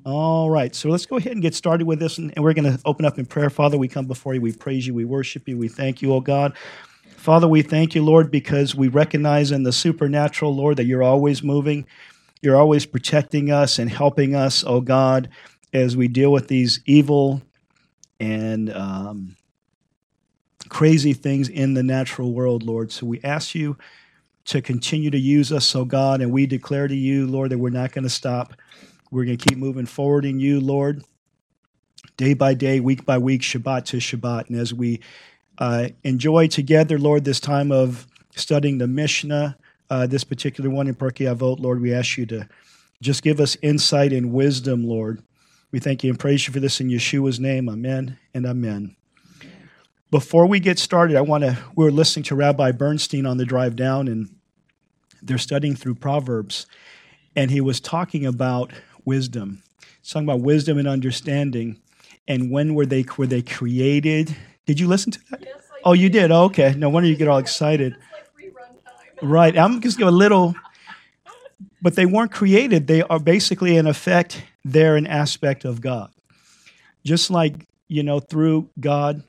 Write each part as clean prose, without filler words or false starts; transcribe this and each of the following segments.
All right, so let's go ahead and get started with this, and we're going to open up in prayer. Father, we come before you, we praise you, we worship you, we thank you, oh God. Father, we thank you, Lord, because we recognize in the supernatural, Lord, that you're always moving, you're always protecting us and helping us, oh God, as we deal with these evil and crazy things in the natural world, Lord. So we ask you to continue to use us, oh God, and we declare to you, Lord, that we're not going to stop. We're going to keep moving forward in you, Lord, day by day, week by week, Shabbat to Shabbat. And as we enjoy together, Lord, this time of studying the Mishnah, this particular one in Pirkei Avot, Lord, we ask you to just give us insight and wisdom, Lord. We thank you and praise you for this in Yeshua's name. Amen and amen. Before we get started, we were listening to Rabbi Bernstein on the drive down, and they're studying through Proverbs, and he was talking about wisdom. He's talking about wisdom and understanding, and when were they created? Did you listen to that? Yes, I Oh, you did. did? Oh, okay. No wonder you get all excited. It's like rerun time. Right. I'm just going a little, but they weren't created. They are basically, in effect, they're an aspect of God. Just like, through God,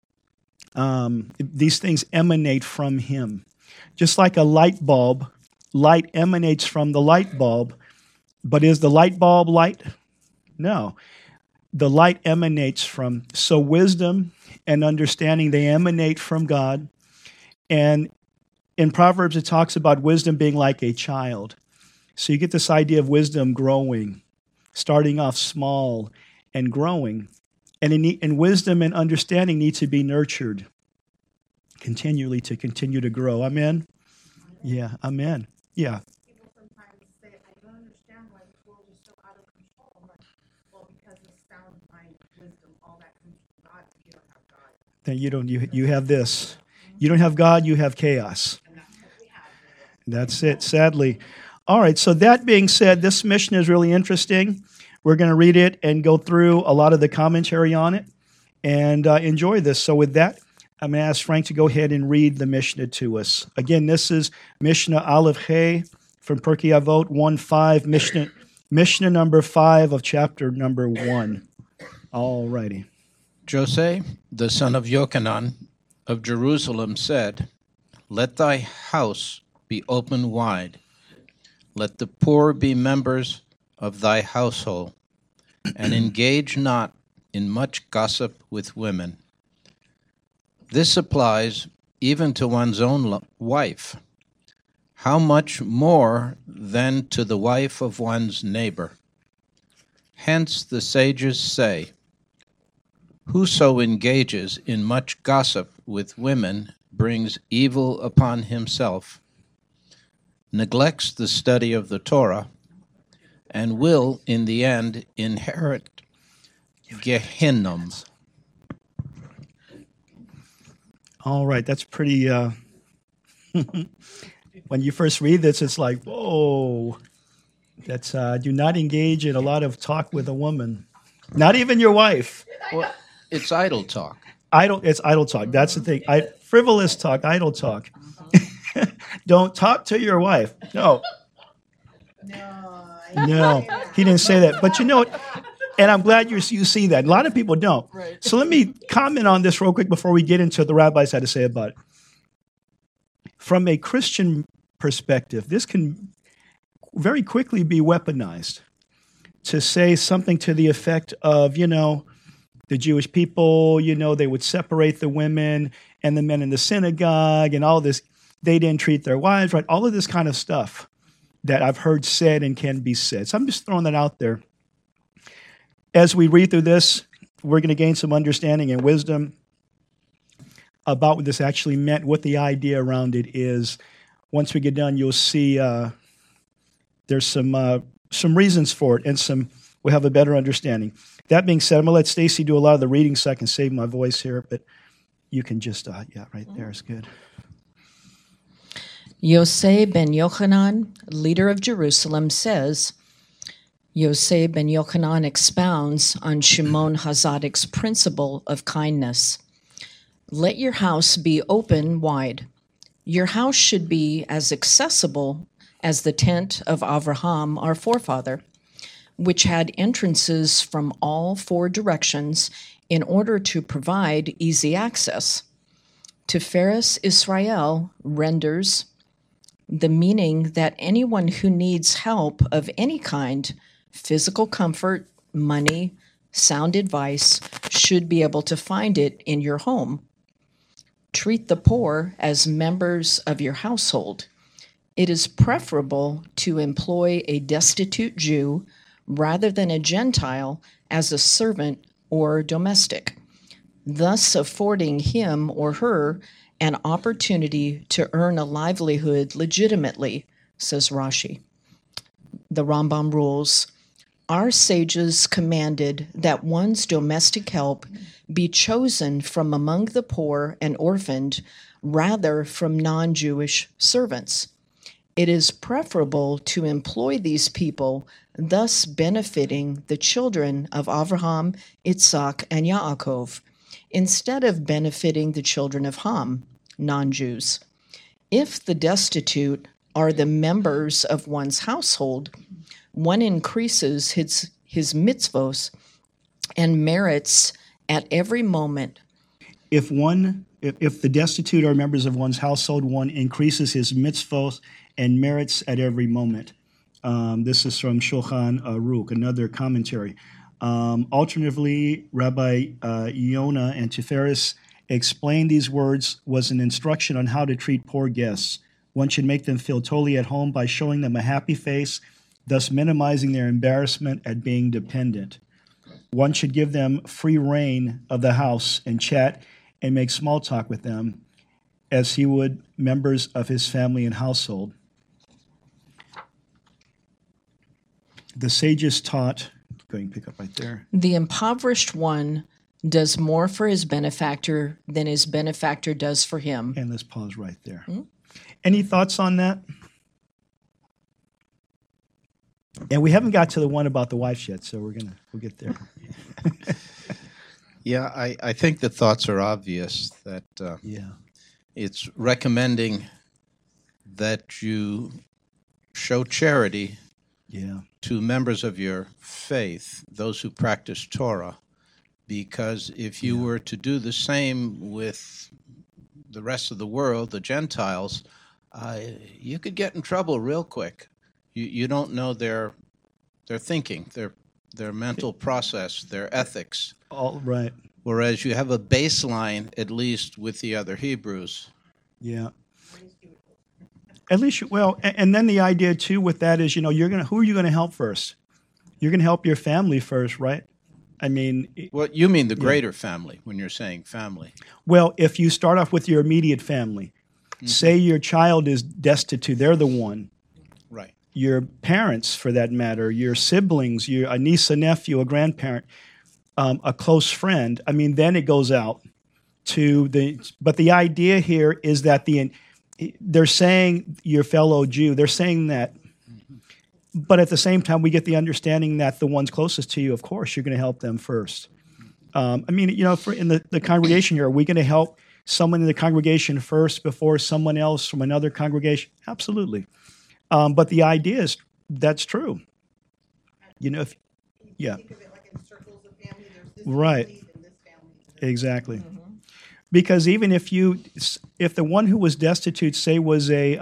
these things emanate from him. Just like a light bulb, light emanates from the light bulb, but is the light bulb light? No. The light emanates from, so wisdom and understanding, they emanate from God. And in Proverbs, it talks about wisdom being like a child. So you get this idea of wisdom growing, starting off small and growing. And wisdom and understanding need to be nurtured continually to continue to grow. Amen? Yeah, amen. Yeah. People sometimes say, I don't understand why this world is so out of control. I'm like, well, because it's sound mind, wisdom, all that comes from God. If you don't have God, Then you have this. You don't have God, you have chaos. and that's what we have. That's it, sadly. All right, so that being said, this mission is really interesting. We're going to read it and go through a lot of the commentary on it and enjoy this. So with that, I'm going to ask Frank to go ahead and read the Mishnah to us. Again, this is Mishnah Aleph He from Pirkei Avot 1:5, Mishnah number 5 of chapter number 1. All righty. Jose, the son of Yochanan of Jerusalem, said, "Let thy house be open wide. Let the poor be members of thy household, and engage not in much gossip with women." This applies even to one's own wife. How much more than to the wife of one's neighbor? Hence the sages say, "Whoso engages in much gossip with women brings evil upon himself, neglects the study of the Torah, and will, in the end, inherit Gehinnom." All right, that's pretty, when you first read this, it's like, whoa, that's, do not engage in a lot of talk with a woman, not even your wife. Well, it's idle talk. It's idle talk. That's the thing. Frivolous talk, idle talk. Don't talk to your wife. No, he didn't say that. But you know what? And I'm glad you see that. A lot of people don't. Right. So let me comment on this real quick before we get into what the rabbis had to say about it. From a Christian perspective, this can very quickly be weaponized to say something to the effect of, the Jewish people, they would separate the women and the men in the synagogue and all this. They didn't treat their wives right. All of this kind of stuff that I've heard said and can be said. So I'm just throwing that out there. As we read through this, we're going to gain some understanding and wisdom about what this actually meant, what the idea around it is. Once we get done, you'll see there's some reasons for it, and we'll have a better understanding. That being said, I'm going to let Stacy do a lot of the reading so I can save my voice here, but you can just, right there is good. Yosei ben Yochanan, leader of Jerusalem, says, Yosei ben Yochanan expounds on Shimon HaZadok's principle of kindness. Let your house be open wide. Your house should be as accessible as the tent of Avraham, our forefather. which had entrances from all four directions in order to provide easy access. Tiferes Israel renders the meaning that anyone who needs help of any kind, physical comfort, money, sound advice, should be able to find it in your home. Treat the poor as members of your household. It is preferable to employ a destitute Jew rather than a Gentile as a servant or domestic, thus affording him or her an opportunity to earn a livelihood legitimately, says Rashi. The Rambam rules, our sages commanded that one's domestic help be chosen from among the poor and orphaned rather from non-Jewish servants. It is preferable to employ these people, thus benefiting the children of Avraham, Yitzhak, and Yaakov, instead of benefiting the children of Ham, non-Jews. If the destitute are the members of one's household, one increases his mitzvos and merits at every moment. If the destitute are members of one's household, one increases his mitzvot and merits at every moment. This is from Shulchan Aruch, another commentary. Alternatively, Rabbi Yonah and Tiferes explained these words was an instruction on how to treat poor guests. One should make them feel totally at home by showing them a happy face, thus minimizing their embarrassment at being dependent. One should give them free reign of the house and chat and make small talk with them as he would members of his family and household. The sages taught, go ahead and pick up right there. The impoverished one does more for his benefactor than his benefactor does for him. And let's pause right there. Any thoughts on that? And we haven't got to the one about the wives yet, so we'll get there. Yeah, I think the thoughts are obvious that it's recommending that you show charity to members of your faith, those who practice Torah, because if you were to do the same with the rest of the world, the Gentiles, you could get in trouble real quick. You don't know their thinking, their mental process, their ethics. All right. Whereas you have a baseline, at least with the other Hebrews. Yeah. At least, and then the idea too with that is, who are you going to help first? You're going to help your family first, right? I mean, well, you mean the greater family when you're saying family. Well, if you start off with your immediate family, say your child is destitute, they're the one. Right. Your parents, for that matter, your siblings, a niece, a nephew, a grandparent, a close friend. I mean, then it goes out to but the idea here is that they're saying your fellow Jew, they're saying that, but at the same time, we get the understanding that the ones closest to you, of course, you're going to help them first. I mean, in the congregation here, are we going to help someone in the congregation first before someone else from another congregation? Absolutely. But the idea is that's true. Think of it like in circles of family. There's this Right. family and this family. Exactly. Because even if the one who was destitute, say, was a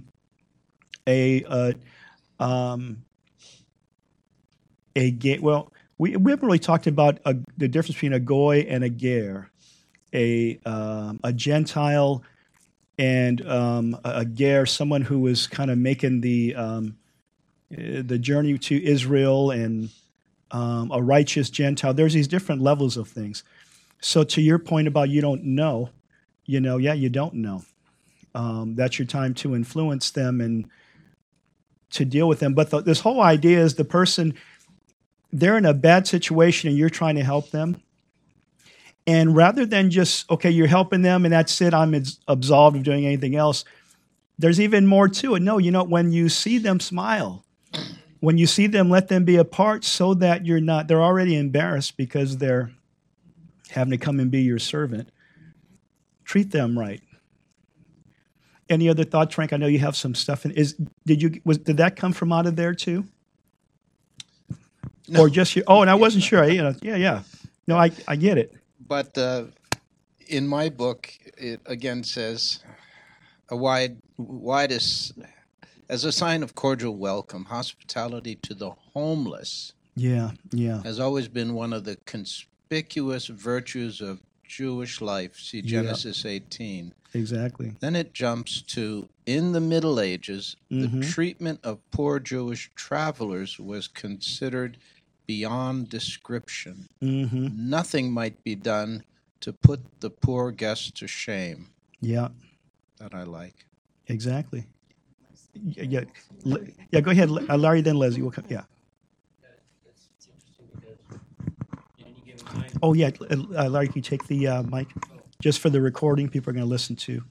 gay, well, we haven't really talked about the difference between a goy and a ger, a Gentile and a ger, someone who was kind of making the journey to Israel, and a righteous Gentile. There's these different levels of things. So to your point about you don't know, you don't know. That's your time to influence them and to deal with them. But this whole idea is the person, they're in a bad situation and you're trying to help them. And rather than just, okay, you're helping them and that's it, I'm absolved of doing anything else, there's even more to it. No, when you see them smile, when you see them, let them be a part so that they're already embarrassed because they're having to come and be your servant. Treat them right. Any other thoughts, Frank? I know you have some stuff. Did that come from out of there too? or just your, oh, and I wasn't sure. Yeah. No, I get it. But in my book, it again says a wide is as a sign of cordial welcome, hospitality to the homeless Yeah. has always been one of the conspicuous virtues of Jewish life. See Genesis 18. Exactly. Then it jumps to, in the Middle Ages, the Mm-hmm. treatment of poor Jewish travelers was considered beyond description. Mm-hmm. Nothing might be done to put the poor guests to shame. Yeah. That I like. Exactly. Yeah. Go ahead, Larry. Then Leslie will come. Yeah. It's interesting because at any given time, Oh, yeah. Larry, can you take the mic? Just for the recording, people are going to listen to.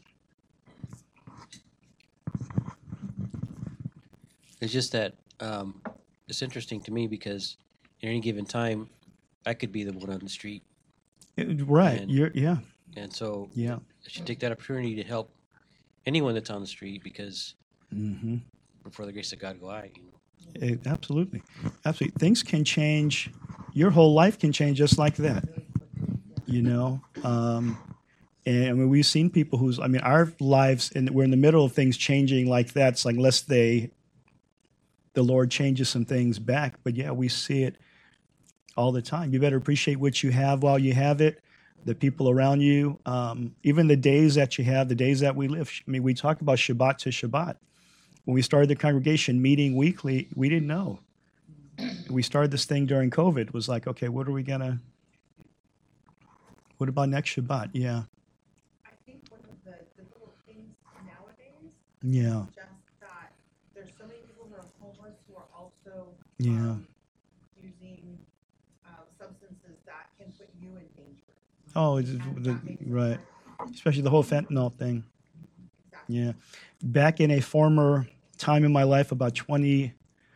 it's just that it's interesting to me because at any given time, I could be the one on the street, Right. And- Yeah. and so Yeah. I should take that opportunity to help anyone that's on the street because Mm-hmm. before the grace of God go I. You know. Absolutely. Absolutely. Things can change. Your whole life can change just like that. And I mean, we've seen people our lives, and we're in the middle of things changing like that. It's like unless the Lord changes some things back. But yeah, we see it all the time. You better appreciate what you have while you have it, the people around you, even the days that you have, the days that we live. I mean, we talk about Shabbat to Shabbat. When we started the congregation meeting weekly, we didn't know. We started this thing during COVID. It was like, okay, what about next Shabbat? Yeah. I think one of the little things nowadays, Yeah. just that there's so many people who are homeless who are also Yeah. using substances that can put you in danger. Oh, And that makes it right. hard. Especially the whole fentanyl thing. Exactly. Yeah. Back in a former time in my life, about 20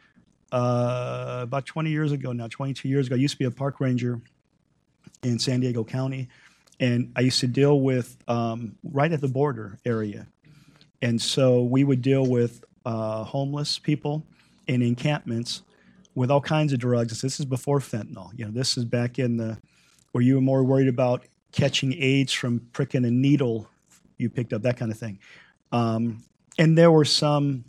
years ago now, 22 years ago, I used to be a park ranger in San Diego County. And I used to deal with right at the border area. And so we would deal with homeless people in encampments with all kinds of drugs. This is before fentanyl. This is back in where you were more worried about catching AIDS from pricking a needle you picked up, that kind of thing. And there were some,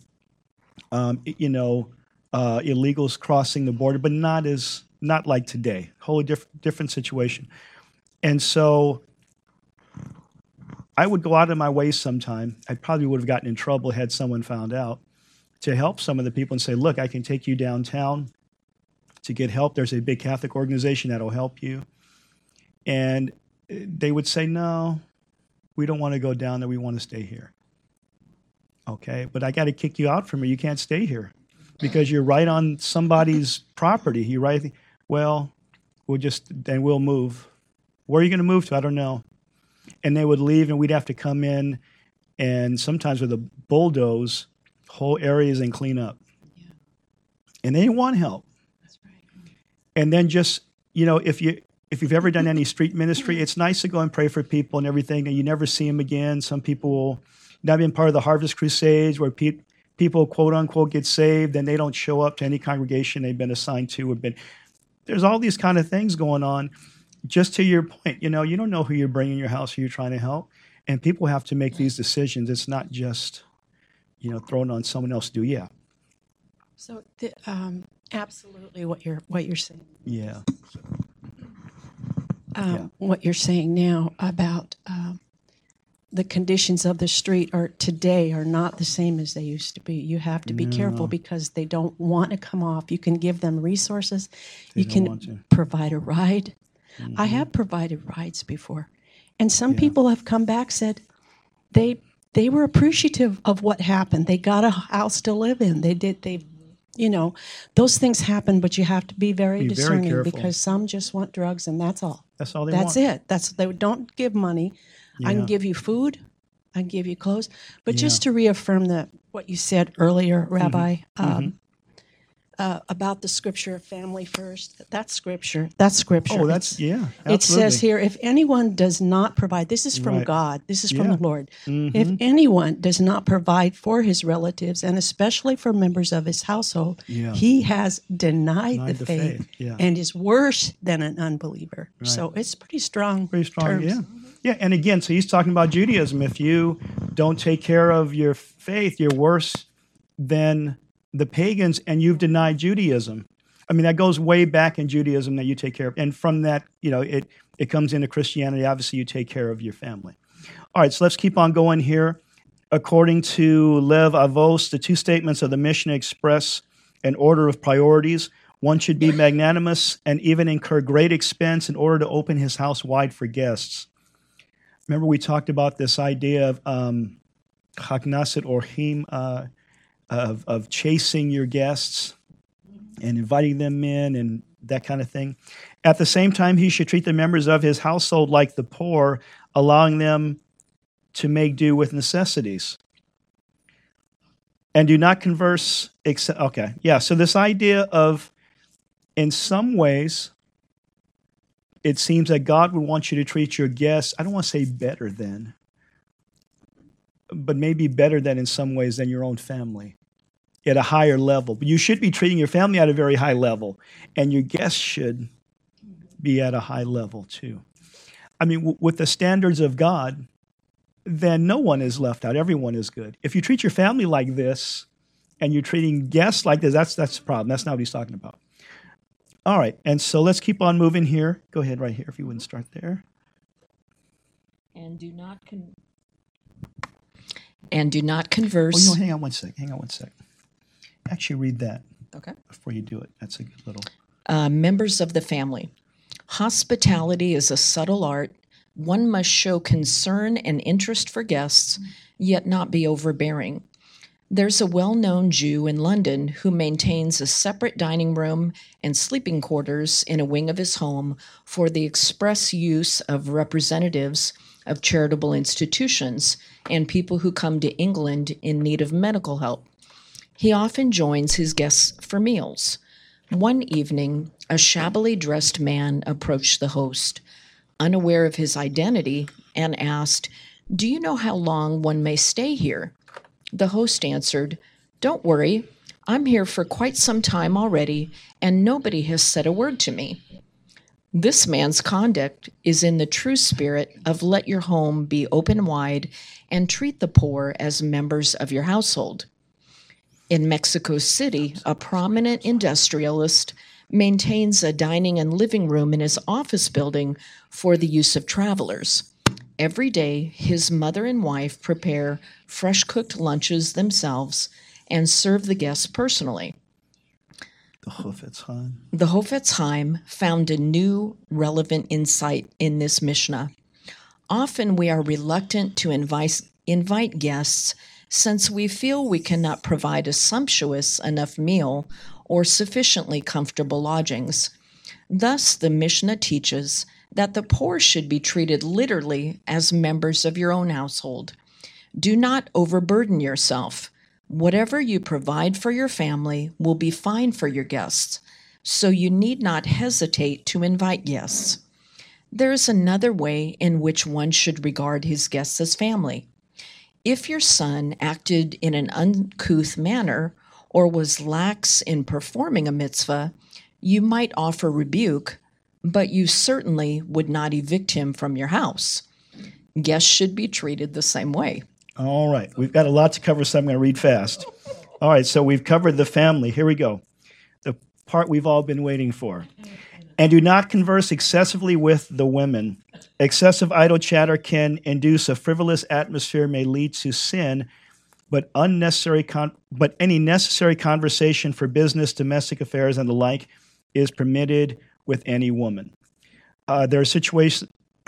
illegals crossing the border, but not like today. Wholly different situation. And so I would go out of my way sometime. I probably would have gotten in trouble had someone found out, to help some of the people and say, look, I can take you downtown to get help. There's a big Catholic organization that'll help you. And they would say, no, we don't want to go down there. We want to stay here. Okay, but I got to kick you out from here. You can't stay here because you're right on somebody's property. You're right. Well, we'll move. Where are you going to move to? I don't know. And they would leave, and we'd have to come in, and sometimes with a bulldoze, whole areas and clean up. Yeah. And they didn't want help. That's right. And then just, if you've ever done any street ministry, it's nice to go and pray for people and everything, and you never see them again. Some people will not been part of the Harvest Crusades where people, quote unquote, get saved and they don't show up to any congregation they've been assigned to. There's all these kind of things going on. Just to your point, you don't know who you're bringing in your house, who you're trying to help. And people have to make these decisions. It's not just, thrown on someone else to do. Yeah. So, absolutely, what you're saying. Yeah. What you're saying now about the conditions of the street today are not the same as they used to be. You have to be careful because they don't want to come off. You can give them resources. You can provide a ride. Mm-hmm. I have provided rides before, and some people have come back said they were appreciative of what happened. They got a house to live in. Those things happen, but you have to be very discerning careful. because some just want drugs and that's all. That's all they want. That's it. They don't give money. I can give you food. I can give you clothes. But just to reaffirm what you said earlier, Rabbi, about the scripture of family first. That's scripture. That's scripture. Oh, that's, yeah. It says absolutely. here, if anyone does not provide, this is from Right. God, this is from Yeah. the Lord. If anyone does not provide for his relatives, and especially for members of his household, Yeah. he has denied Denied the the faith, faith, yeah. and is worse than an unbeliever. So it's pretty strong. Pretty strong, terms. yeah. Yeah, and again, so he's talking about Judaism. If you don't take care of your faith, you're worse than the pagans, and you've denied Judaism. I mean, that goes way back in Judaism that you take care of. And from that, it comes into Christianity. Obviously, you take care of your family. All right, so let's keep on going here. According to Lev Avos, the two statements of the Mishnah express an order of priorities. One should be magnanimous and even incur great expense in order to open his house wide for guests. Remember, we talked about this idea of chaknasit orhim, of chasing your guests and inviting them in and that kind of thing. At the same time, he should treat the members of his household like the poor, allowing them to make do with necessities. And do not converse, okay, yeah, so this idea of, in some ways, it seems that God would want you to treat your guests, I don't want to say better than, but maybe better than in some ways than your own family, at a higher level. But you should be treating your family at a very high level, and your guests should be at a high level too. I mean, with the standards of God, then no one is left out. Everyone is good. If you treat your family like this, and you're treating guests like this, that's the problem. That's not what he's talking about. All right, and so let's keep on moving here. Go ahead right here if you wouldn't start there. And do not converse. Oh, hang on one sec. Actually, read that Okay. before you do it. That's a good little. Members of the family. Hospitality is a subtle art. One must show concern and interest for guests, yet not be overbearing. There's a well-known Jew in London who maintains a separate dining room and sleeping quarters in a wing of his home for the express use of representatives of charitable institutions and people who come to England in need of medical help. He often joins his guests for meals. One evening, a shabbily dressed man approached the host, unaware of his identity, and asked, "Do you know how long one may stay here?" The host answered, "Don't worry, I'm here for quite some time already, and nobody has said a word to me." This man's conduct is in the true spirit of let your home be open wide and treat the poor as members of your household. In Mexico City, a prominent industrialist maintains a dining and living room in his office building for the use of travelers. Every day, his mother and wife prepare fresh-cooked lunches themselves and serve the guests personally. The Chofetz Chaim. The Chofetz Chaim found a new, relevant insight in this Mishnah. Often we are reluctant to invite guests since we feel we cannot provide a sumptuous enough meal or sufficiently comfortable lodgings. Thus, the Mishnah teaches that the poor should be treated literally as members of your own household. Do not overburden yourself. Whatever you provide for your family will be fine for your guests, so you need not hesitate to invite guests. There is another way in which one should regard his guests as family. If your son acted in an uncouth manner or was lax in performing a mitzvah, you might offer rebuke, but you certainly would not evict him from your house. Guests should be treated the same way. All right, we've got a lot to cover, so I'm going to read fast. All right, so we've covered the family. Here we go. The part we've all been waiting for. And do not converse excessively with the women. Excessive idle chatter can induce a frivolous atmosphere, may lead to sin, but any necessary conversation for business, domestic affairs, and the like is permitted with any woman. There are situations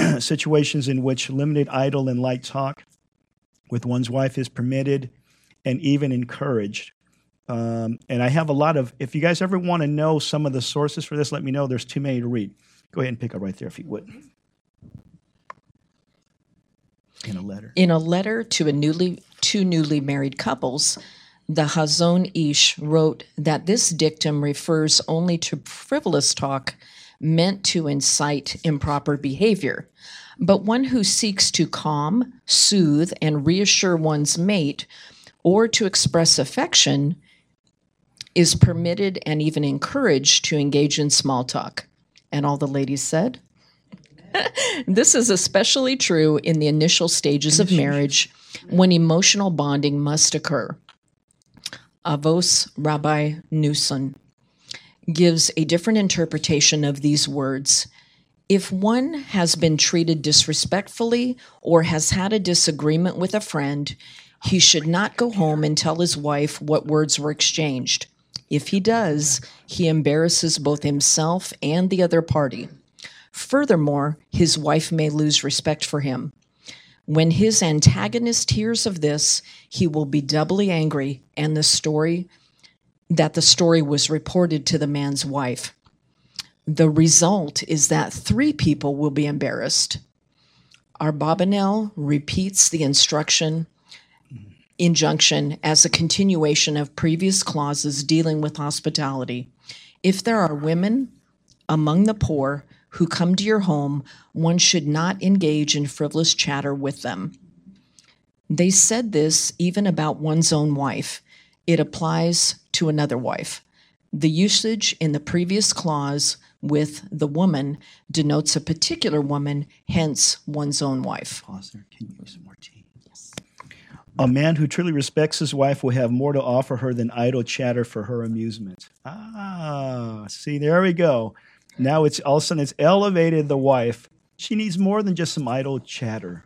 in which limited idle and light talk with one's wife is permitted and even encouraged. And I have a lot of, if you guys ever want to know some of the sources for this, let me know. There's too many to read. Go ahead and pick up right there if you would. In a letter. In a letter to two newly married couples, The Hazon Ish wrote that this dictum refers only to frivolous talk meant to incite improper behavior, but one who seeks to calm, soothe, and reassure one's mate or to express affection is permitted and even encouraged to engage in small talk. And all the ladies said, this is especially true in the initial stages of marriage when emotional bonding must occur. Avos Rabbi Newson gives a different interpretation of these words. If one has been treated disrespectfully or has had a disagreement with a friend, he should not go home and tell his wife what words were exchanged. If he does, he embarrasses both himself and the other party. Furthermore, his wife may lose respect for him. When his antagonist hears of this, he will be doubly angry, and the story was reported to the man's wife. The result is that 3 people will be embarrassed. Abarbanel repeats the injunction as a continuation of previous clauses dealing with hospitality. If there are women among the poor who come to your home, one should not engage in frivolous chatter with them. They said this even about one's own wife. It applies to another wife. The usage in the previous clause with the woman denotes a particular woman, hence one's own wife. Pause there. Can you use some more tea? Yes. A man who truly respects his wife will have more to offer her than idle chatter for her amusement. See, there we go. Now it's all of a sudden it's elevated the wife. She needs more than just some idle chatter.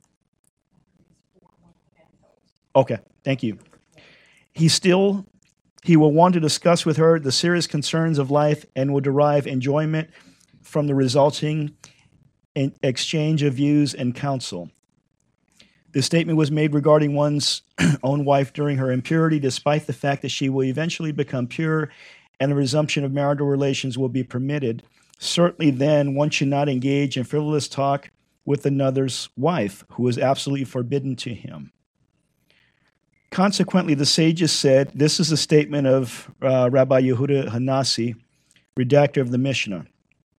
Okay, thank you. He will want to discuss with her the serious concerns of life and will derive enjoyment from the resulting exchange of views and counsel. The statement was made regarding one's own wife during her impurity, despite the fact that she will eventually become pure and the resumption of marital relations will be permitted. Certainly then, one should not engage in frivolous talk with another's wife, who is absolutely forbidden to him. Consequently, the sages said, this is a statement of Rabbi Yehuda Hanasi, redactor of the Mishnah.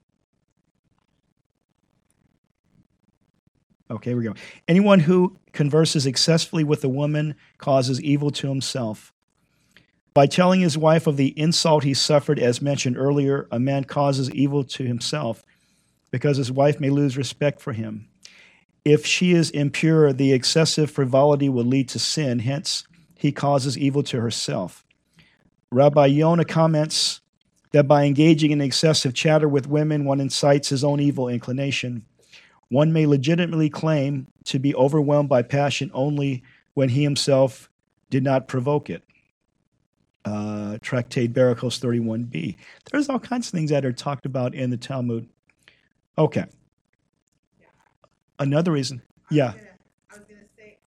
Okay, here we go. Anyone who converses excessively with a woman causes evil to himself. By telling his wife of the insult he suffered, as mentioned earlier, a man causes evil to himself because his wife may lose respect for him. If she is impure, the excessive frivolity will lead to sin. Hence, he causes evil to herself. Rabbi Yonah comments that by engaging in excessive chatter with women, one incites his own evil inclination. One may legitimately claim to be overwhelmed by passion only when he himself did not provoke it. Tractate Barakos 31b. There's all kinds of things that are talked about in the Talmud. Okay. Another reason. Yeah. I was gonna say,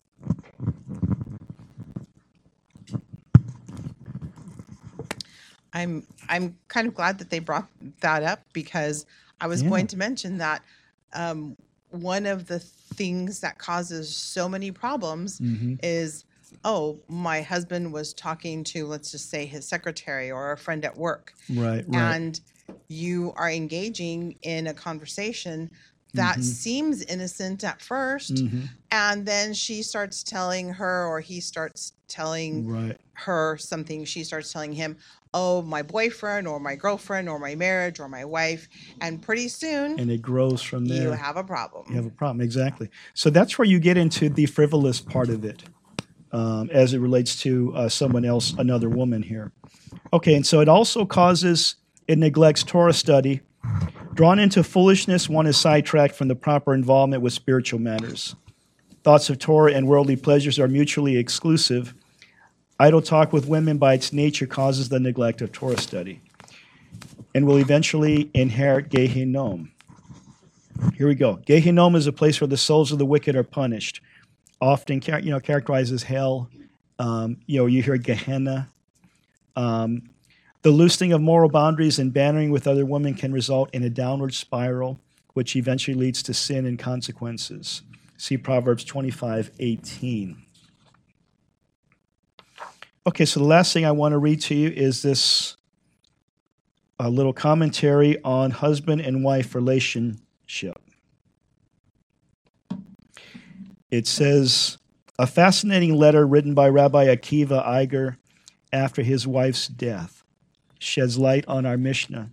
I'm kind of glad that they brought that up because I was going to mention that one of the things that causes so many problems is, oh, my husband was talking to, let's just say, his secretary or a friend at work. Right. And you are engaging in a conversation that seems innocent at first, and then she starts telling her, or he starts telling her something. She starts telling him, oh, my boyfriend or my girlfriend or my marriage or my wife, and pretty soon, and it grows from there. You have a problem. You have a problem, exactly. So that's where you get into the frivolous part of it, as it relates to someone else, another woman here. Okay, and so it also it neglects Torah study. Drawn into foolishness, one is sidetracked from the proper involvement with spiritual matters. Thoughts of Torah and worldly pleasures are mutually exclusive. Idle talk with women by its nature causes the neglect of Torah study and will eventually inherit Gehinnom. Here we go. Gehinnom is a place where the souls of the wicked are punished, often characterized as hell. You hear Gehenna. The loosening of moral boundaries and bantering with other women can result in a downward spiral, which eventually leads to sin and consequences. See Proverbs 25:18. Okay, so the last thing I want to read to you is this little commentary on husband and wife relationship. It says, a fascinating letter written by Rabbi Akiva Eiger after his wife's death sheds light on our Mishnah.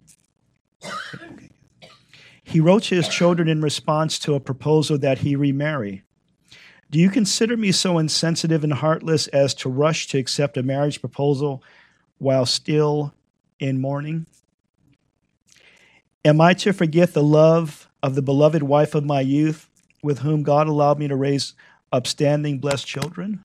He wrote to his children in response to a proposal that he remarry. Do you consider me so insensitive and heartless as to rush to accept a marriage proposal while still in mourning? Am I to forget the love of the beloved wife of my youth, with whom God allowed me to raise upstanding, blessed children?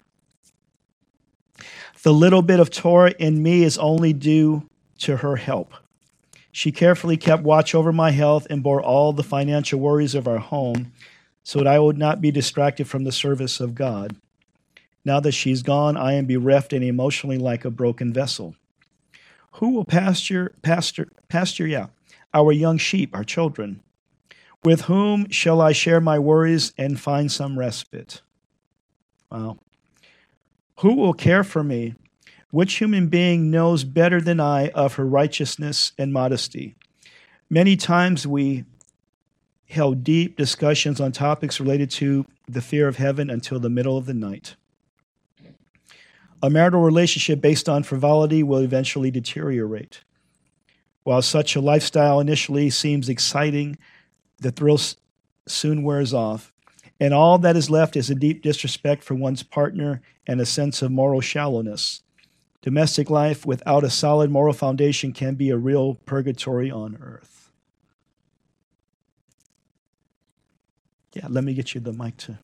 The little bit of Torah in me is only due to her help. She carefully kept watch over my health and bore all the financial worries of our home so that I would not be distracted from the service of God. Now that she's gone, I am bereft and emotionally like a broken vessel. Who will pasture our young sheep, our children? With whom shall I share my worries and find some respite? Wow. Who will care for me? Which human being knows better than I of her righteousness and modesty? Many times we held deep discussions on topics related to the fear of heaven until the middle of the night. A marital relationship based on frivolity will eventually deteriorate. While such a lifestyle initially seems exciting, the thrill soon wears off, and all that is left is a deep disrespect for one's partner and a sense of moral shallowness. Domestic life without a solid moral foundation can be a real purgatory on earth. Yeah, let me get you the mic too.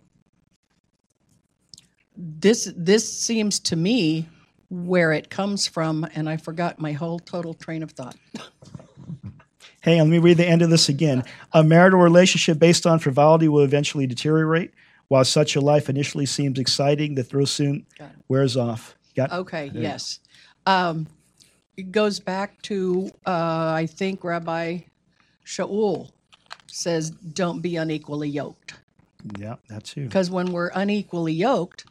This seems to me where it comes from, and I forgot my whole total train of thought. Hang on, let me read the end of this again. A marital relationship based on frivolity will eventually deteriorate. While such a life initially seems exciting, the thrill soon wears off. Okay, yes. It goes back to, I think Rabbi Shaul says, don't be unequally yoked. Yeah, that too. Because when we're unequally yoked,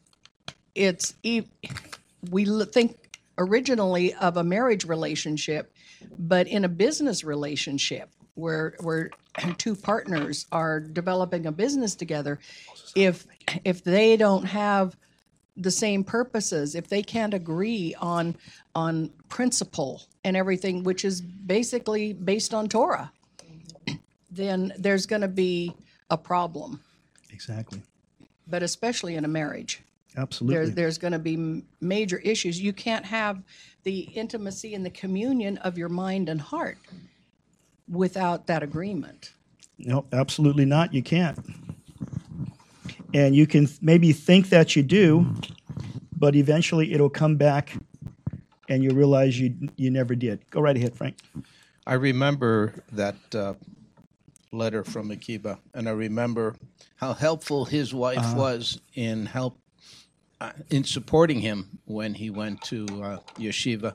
we think originally of a marriage relationship, but in a business relationship where two partners are developing a business together, if they don't have the same purposes, if they can't agree on principle and everything, which is basically based on Torah, then there's going to be a problem. Exactly. But especially in a marriage. Absolutely. There's going to be major issues. You can't have the intimacy and the communion of your mind and heart without that agreement. No, absolutely not. You can't. And you can maybe think that you do, but eventually it'll come back and you realize you never did. Go right ahead, Frank. I remember that letter from Akiva, and I remember how helpful his wife was in supporting him when he went to yeshiva.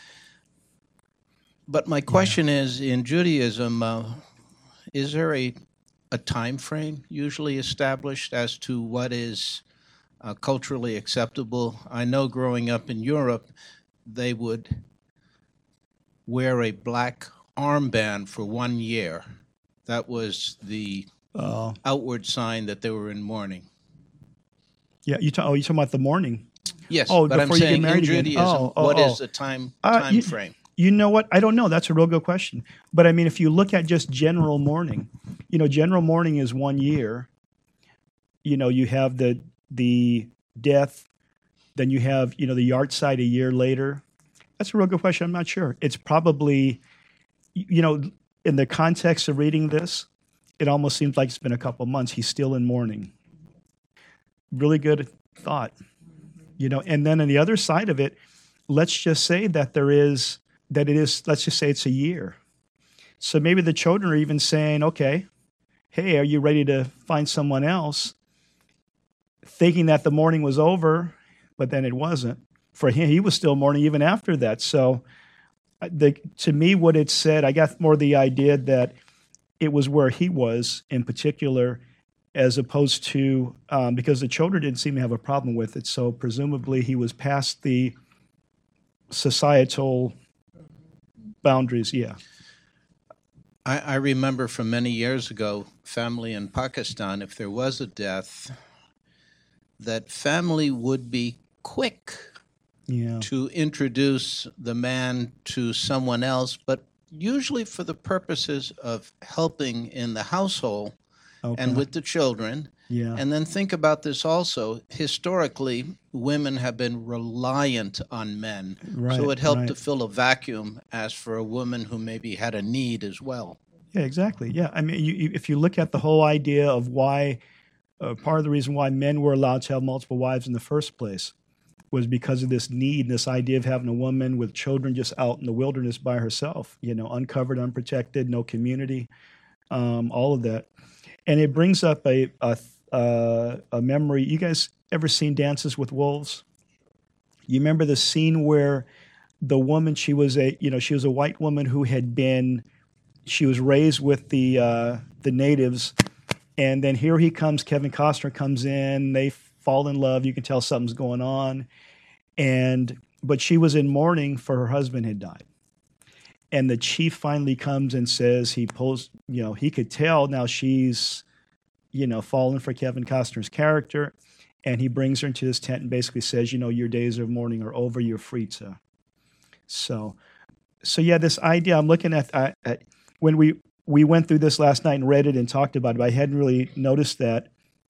But my question is, in Judaism, is there a time frame usually established as to what is culturally acceptable? I know growing up in Europe, they would wear a black armband for 1 year. That was the outward sign that they were in mourning. Yeah, you're talking about the mourning. Yes, but but I'm before you get saying in married again. Judaism, what is the time frame? You know what? I don't know. That's a real good question. But I mean, if you look at just general mourning, general mourning is 1 year. You have the death, then you have, the yard site a year later. That's a real good question. I'm not sure. It's probably, in the context of reading this, it almost seems like it's been a couple months. He's still in mourning. Really good thought. And then on the other side of it, let's just say that let's just say it's a year. So maybe the children are even saying, okay, hey, are you ready to find someone else? Thinking that the mourning was over, but then it wasn't. For him, he was still mourning even after that. So to me, what it said, I got more the idea that it was where he was in particular, as opposed to, because the children didn't seem to have a problem with it, so presumably he was past the societal boundaries, yeah. I remember from many years ago, family in Pakistan, if there was a death, that family would be quick Yeah. to introduce the man to someone else, but usually for the purposes of helping in the household Okay. and with the children. Yeah. And then think about this also. Historically, women have been reliant on men. Right, So it helped right. to fill a vacuum as for a woman who maybe had a need as well. Yeah, exactly. Yeah. I mean, if you look at the whole idea of why, part of the reason why men were allowed to have multiple wives in the first place was because of this need, this idea of having a woman with children just out in the wilderness by herself, uncovered, unprotected, no community, all of that. And it brings up a memory. You guys ever seen Dances with Wolves? You remember the scene where the woman, she was a white woman who she was raised with the natives, and then here he comes, Kevin Costner comes in, they fall in love, you can tell something's going on, but she was in mourning for her husband had died. And the chief finally comes and says he could tell now she's, fallen for Kevin Costner's character, and he brings her into his tent and basically says, your days of mourning are over, you're free to. So yeah, this idea I'm looking at when we went through this last night and read it and talked about it, but I hadn't really noticed that,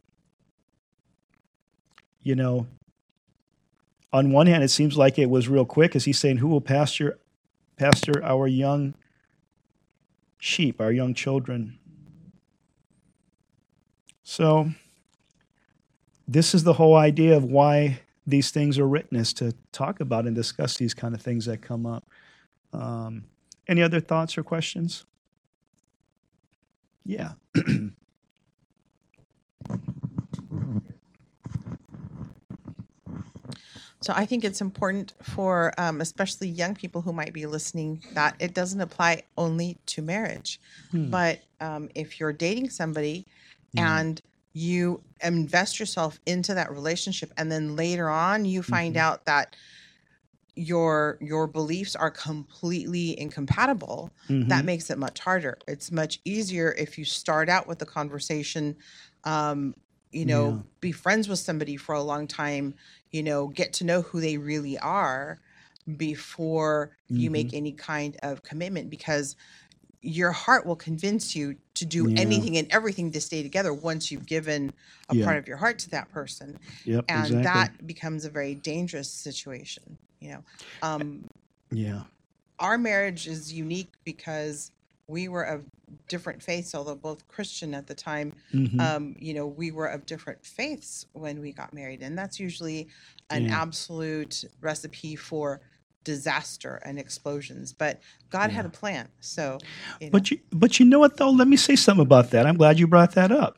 on one hand, it seems like it was real quick, as he's saying, who will pasture our young sheep, our young children. So this is the whole idea of why these things are written, is to talk about and discuss these kind of things that come up. Any other thoughts or questions? Yeah. So I think it's important for especially young people who might be listening that it doesn't apply only to marriage. But if you're dating somebody and you invest yourself into that relationship and then later on you find out that your beliefs are completely incompatible, that makes it much harder. It's much easier if you start out with the conversation, be friends with somebody for a long time, get to know who they really are before you make any kind of commitment, because your heart will convince you to do anything and everything to stay together once you've given a part of your heart to that person. Yep, and exactly. that becomes a very dangerous situation. Our marriage is unique because we were of different faiths, although both Christian at the time. We were of different faiths when we got married, and that's usually an absolute recipe for disaster and explosions. But God had a plan. So, But you know what though? Let me say something about that. I'm glad you brought that up.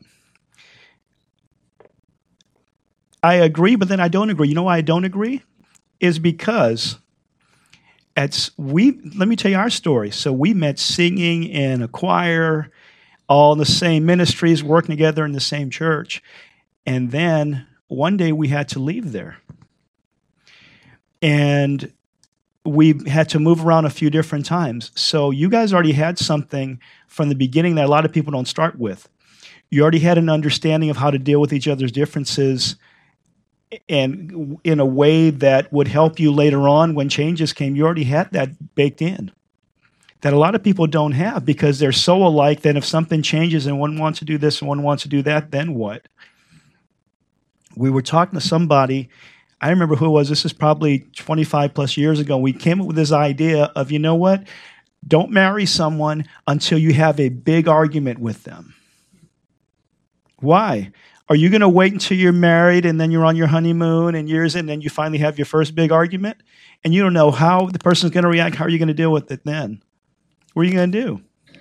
I agree, but then I don't agree. You know why I don't agree? Is because let me tell you our story. So we met singing in a choir, all in the same ministries, working together in the same church. And then one day we had to leave there. And we had to move around a few different times. So you guys already had something from the beginning that a lot of people don't start with. You already had an understanding of how to deal with each other's differences, and in a way that would help you later on when changes came. You already had that baked in that a lot of people don't have, because they're so alike that if something changes and one wants to do this and one wants to do that, then what? We were talking to somebody, I remember who it was, this is probably 25 plus years ago. We came up with this idea of, you know what? Don't marry someone until you have a big argument with them. Why? Are you going to wait until you're married and then you're on your honeymoon and years in, and then you finally have your first big argument? And you don't know how the person's going to react. How are you going to deal with it then? What are you going to do?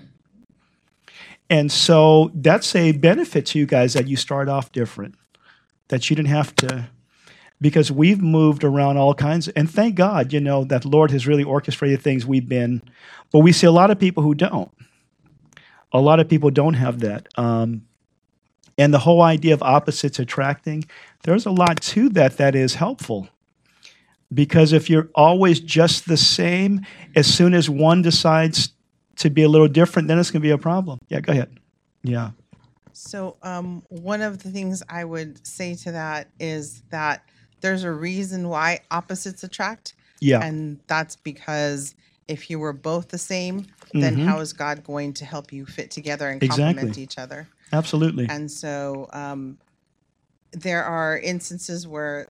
And so that's a benefit to you guys, that you start off different, that you didn't have to, because we've moved around all kinds. And thank God, that the Lord has really orchestrated things but we see a lot of people who don't. A lot of people don't have that. And the whole idea of opposites attracting, there's a lot to that that is helpful. Because if you're always just the same, as soon as one decides to be a little different, then it's going to be a problem. Yeah, go ahead. Yeah. So one of the things I would say to that is that there's a reason why opposites attract. Yeah. And that's because if you were both the same, then how is God going to help you fit together and complement each other? Absolutely. And so there are instances where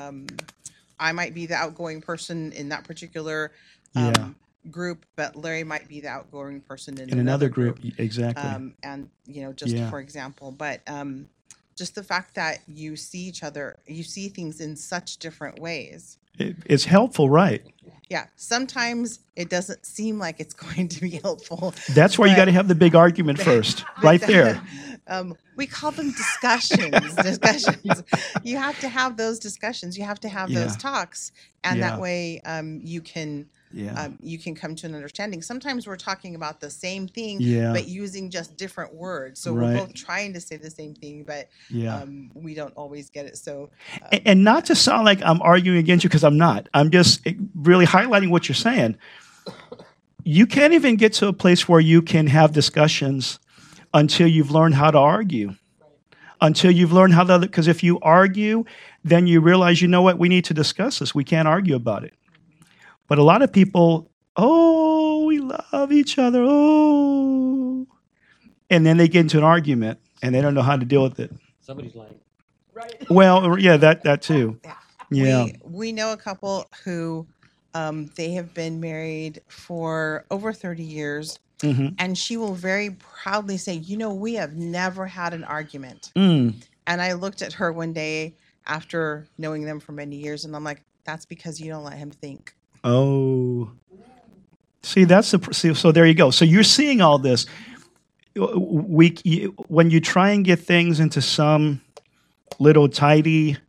I might be the outgoing person in that particular group, but Larry might be the outgoing person in another group. Exactly. And, just for example, but just the fact that you see each other, you see things in such different ways. It's helpful, right? Yeah. Sometimes it doesn't seem like it's going to be helpful. That's where you got to have the big argument first, right there. We call them discussions. Discussions. You have to have those discussions. You have to have those talks, and that way you can come to an understanding. Sometimes we're talking about the same thing, but using just different words. So we're both trying to say the same thing, but we don't always get it. So, and not to sound like I'm arguing against you, because I'm not. I'm just really highlighting what you're saying. You can't even get to a place where you can have discussions until you've learned how to argue. Until you've learned how to, because if you argue, then you realize, you know what, we need to discuss this. We can't argue about it. But a lot of people, we love each other, and then they get into an argument and they don't know how to deal with it. Somebody's lying. Right. Well, yeah, that too. Yeah. We know a couple who they have been married for over 30 years. Mm-hmm. And she will very proudly say, we have never had an argument. Mm. And I looked at her one day after knowing them for many years, and I'm like, that's because you don't let him think. Oh. See, so there you go. So you're seeing all this. When you try and get things into some little tidy,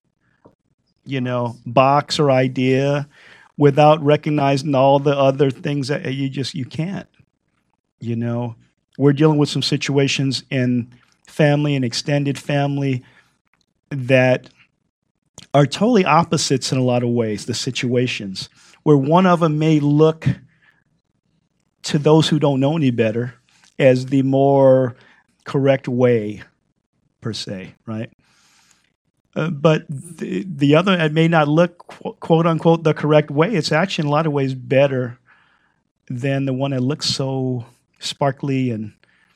box or idea without recognizing all the other things that you can't. We're dealing with some situations in family and extended family that are totally opposites in a lot of ways, the situations, where one of them may look to those who don't know any better as the more correct way, per se, right? But the other, it may not look, quote unquote, the correct way. It's actually in a lot of ways better than the one that looks so sparkly and,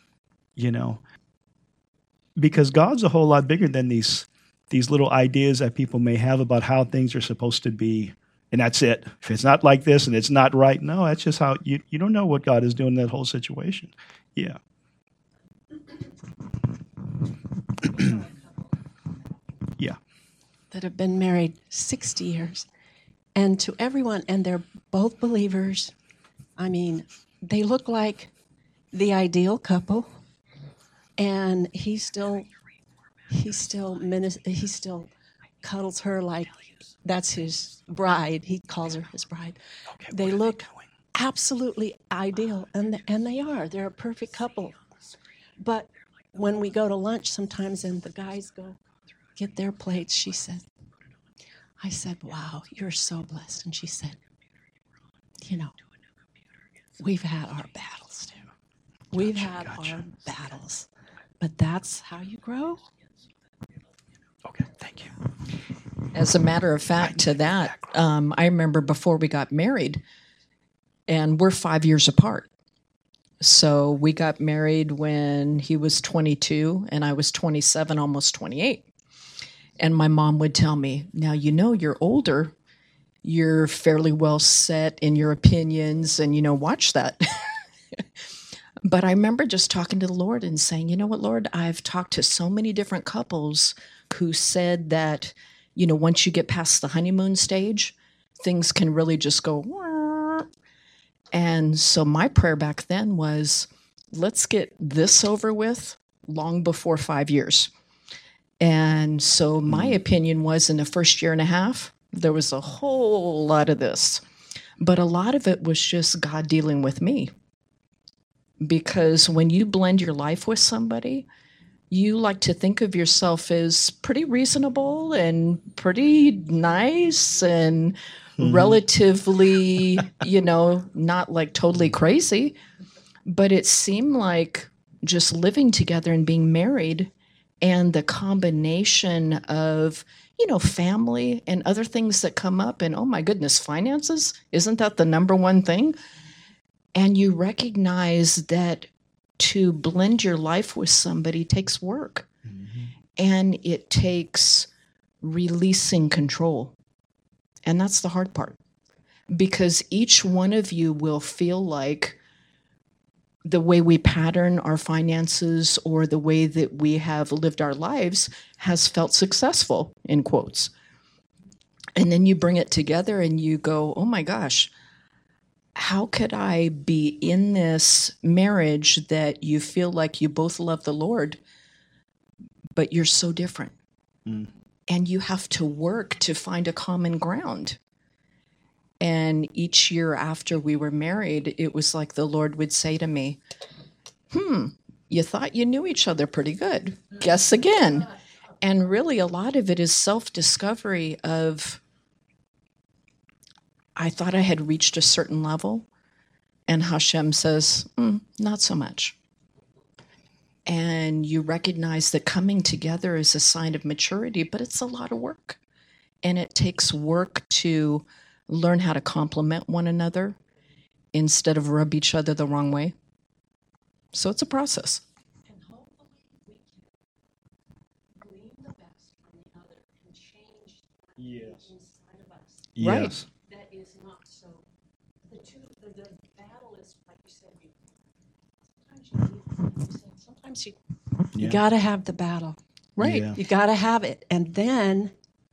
because God's a whole lot bigger than these little ideas that people may have about how things are supposed to be. And that's it. If it's not like this and it's not right, no, that's just how you don't know what God is doing in that whole situation. Yeah. Yeah. That have been married 60 years. And to everyone, and they're both believers. I mean, they look like the ideal couple, and he still cuddles her like that's his bride. He calls her his bride. Okay, they look absolutely ideal, and they are. They're a perfect couple. But when we go to lunch sometimes, and the guys go get their plates, I said, "Wow, you're so blessed," and she said, "We've had our battles too. We've had our battles, but that's how you grow." Okay, thank you. As a matter of fact, to that, I remember before we got married, and we're 5 years apart. So we got married when he was 22 and I was 27, almost 28. And my mom would tell me, now, you're older. You're fairly well set in your opinions and, watch that. But I remember just talking to the Lord and saying, you know what, Lord, I've talked to so many different couples who said that, once you get past the honeymoon stage, things can really just go. Wah. And so my prayer back then was, let's get this over with long before 5 years. And so my opinion was in the first year and a half, there was a whole lot of this. But a lot of it was just God dealing with me. Because when you blend your life with somebody, you like to think of yourself as pretty reasonable and pretty nice and relatively, not like totally crazy. But it seemed like just living together and being married and the combination of, family and other things that come up, and oh my goodness, finances, isn't that the number one thing? And you recognize that to blend your life with somebody takes work. And it takes releasing control. And that's the hard part. Because each one of you will feel like the way we pattern our finances or the way that we have lived our lives has felt successful, in quotes. And then you bring it together and you go, oh my gosh, how could I be in this marriage that you feel like you both love the Lord, but you're so different? And you have to work to find a common ground. And each year after we were married, it was like the Lord would say to me, you thought you knew each other pretty good. Guess again. And really, a lot of it is self-discovery of, I thought I had reached a certain level, and Hashem says, not so much. And you recognize that coming together is a sign of maturity, but it's a lot of work. And it takes work to learn how to complement one another instead of rub each other the wrong way. So it's a process. And hopefully we can glean the best from the other and change inside of us. Right. Yes. That is not so. The battle is, like you said, sometimes you got to have the battle. Right. Yeah. You got to have it. And then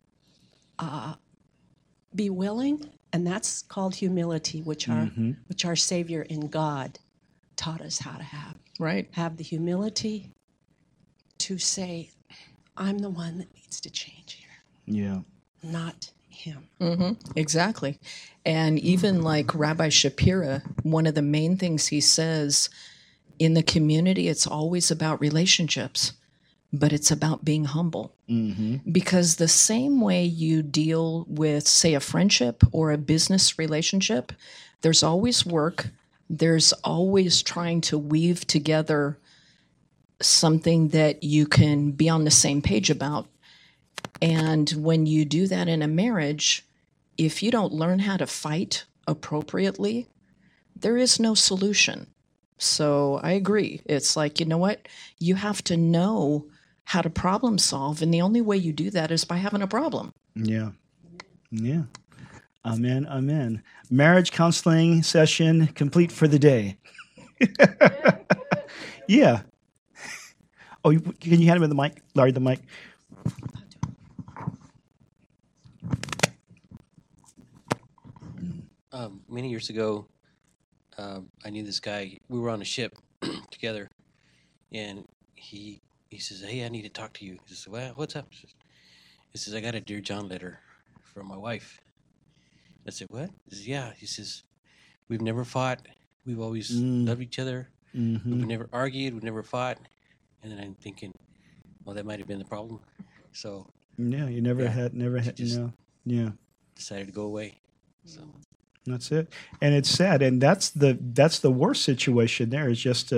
be willing, and that's called humility, which our Savior in God taught us how to have. Right. Have the humility to say, I'm the one that needs to change here, Yeah. not him. Exactly. And even like Rabbi Shapira, one of the main things he says in the community, it's always about relationships, but it's about being humble. Because the same way you deal with, say, a friendship or a business relationship, there's always work. There's always trying to weave together something that you can be on the same page about. And when you do that in a marriage, if you don't learn how to fight appropriately, there is no solution. So I agree. It's like, you know what? You have to know how to problem solve. And the only way you do that is by having a problem. Yeah. Yeah. Amen. Amen. Marriage counseling session complete for the day. Yeah. Oh, can you hand him the mic? Larry, the mic. Many years ago, I knew this guy. We were on a ship together, and he says, "Hey, I need to talk to you." He says, "Well, what's up?" He says, "I got a Dear John letter from my wife." I said, "What?" He says, "Yeah." He says, "We've never fought. We've always loved each other. We've never argued. We've never fought." And then I'm thinking, well, that might have been the problem. So Yeah, you never had, just- no. Yeah. decided to go away. So That's it. And it's sad. And that's the worst situation there is just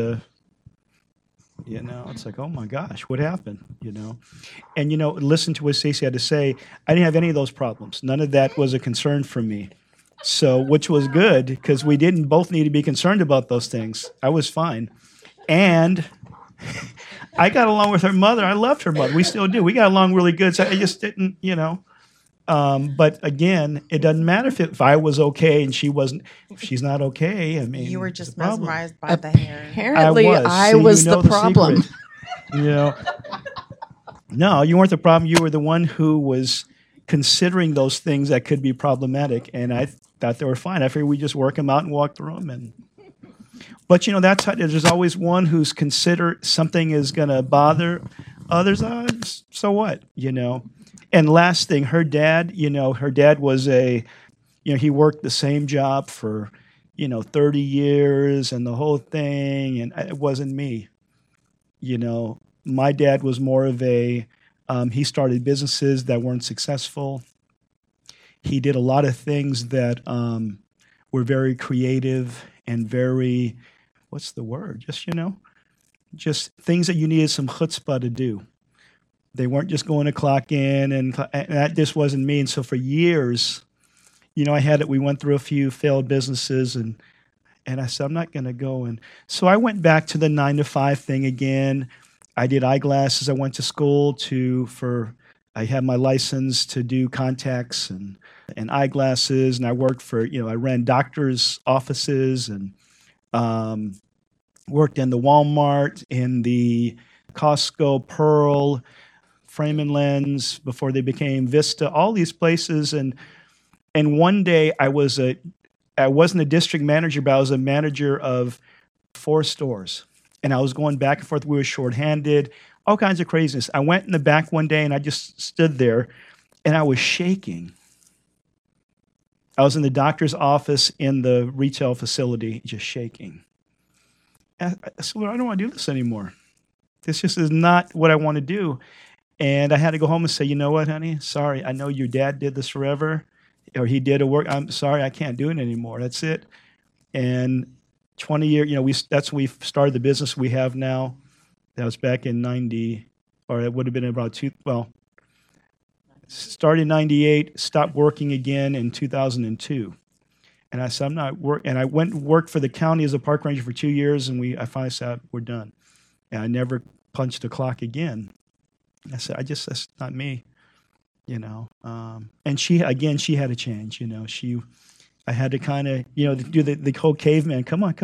it's like, oh my gosh, what happened? And listen to what Stacey had to say. I didn't have any of those problems. None of that was a concern for me. So, which was good because we didn't both need to be concerned about those things. I was fine. And I got along with her mother. I loved her mother. We still do. We got along really good. So I just didn't, but again, it doesn't matter if I was okay and she wasn't. If she's not okay, I mean, You were it's a just problem. mesmerized by the hair. Apparently, I See, was you know the problem. secret. No, you weren't the problem. You were the one who was considering those things that could be problematic, and I thought they were fine. I figured we just work them out and walk through them. But that's how there's always one who's considered something is going to bother others. So what? And last thing, her dad was he worked the same job for 30 years and the whole thing, and it wasn't me. My dad was more of a, he started businesses that weren't successful. He did a lot of things that were very creative and very, what's the word? Just things that you needed some chutzpah to do. They weren't just going to clock in, and that just wasn't me. And so for years, we went through a few failed businesses, and I said, I'm not going to go. And so I went back to the 9-to-5 thing again. I did eyeglasses. I went to school I had my license to do contacts and eyeglasses, and I worked for, I ran doctors' offices and worked in the Walmart, in the Costco, Pearl, Frame and Lens, before they became Vista, all these places. And one day I wasn't a district manager, but I was a manager of 4 stores. And I was going back and forth. We were shorthanded, all kinds of craziness. I went in the back one day and I just stood there and I was shaking. I was in the doctor's office in the retail facility, just shaking. I said, Lord, I don't want to do this anymore. This just is not what I want to do. And I had to go home and say, you know what, honey? Sorry, I know your dad did this forever, or he did a work. I'm sorry, I can't do it anymore. That's it. And 20 years, that's when we started the business we have now. That was back in 90, or it would have been about started in 98, stopped working again in 2002. And I said, I'm not work. And I went and worked for the county as a park ranger for 2 years, and I finally said, we're done. And I never punched the clock again. I said, that's not me, And she had to change, I had to kind of, do the whole caveman. Come on.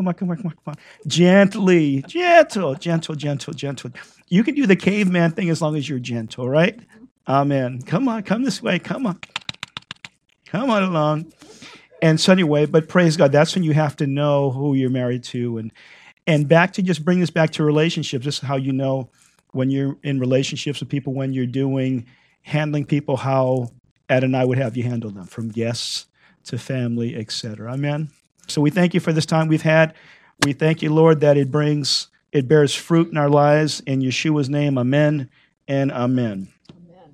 Gently, gentle. You can do the caveman thing as long as you're gentle, right? Amen. Come on, come this way. Come on along. And so anyway, but praise God, that's when you have to know who you're married to. And back to just bring this back to relationships. This is how you know when you're in relationships with people, when you're handling people, how Adonai would have you handle them, from guests to family, etc. Amen. So we thank you for this time we've had. We thank you, Lord, that it bears fruit in our lives. In Yeshua's name, amen and amen.